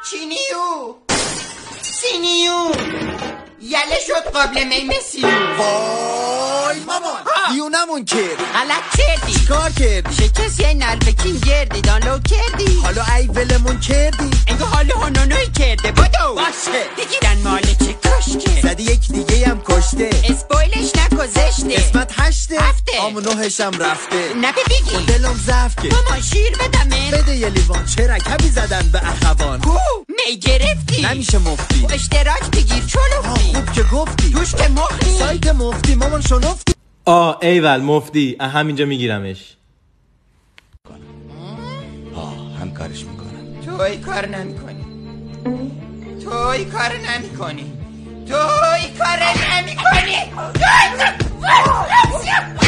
چینیو سینیو یله شد قابل میمسیو. وای مامان دیونمون کرد. غلط کردی. چیکار کردی؟ شکست نلفکین گردی دانلود کردی. حالا ای ولمون کردی. انگه حالا هنونوی کرده بدو باشه بگیرن مال چه کشکه. زدی یک دیگه هم کشته. اسپویلش نکو زشته. قسمت 8 هفته. آمو 9 هم رفته. نبی بگی دلم ضعف که مامان شیر بدمه. بده یه لیوان. چه رکبی زدن به اخوان. کو می گرفتی. نمیشه مفتی. و اشتراک بگیر چلوفتی. خوب که گفتی. توش که مخی. سایت مفتی مامان شنفتی. ایول مفتی همینجا میگیرمش. همکارش میکنم. توی کار نمیکنی. توی کار نمیکنی. توی کار نمیکنی.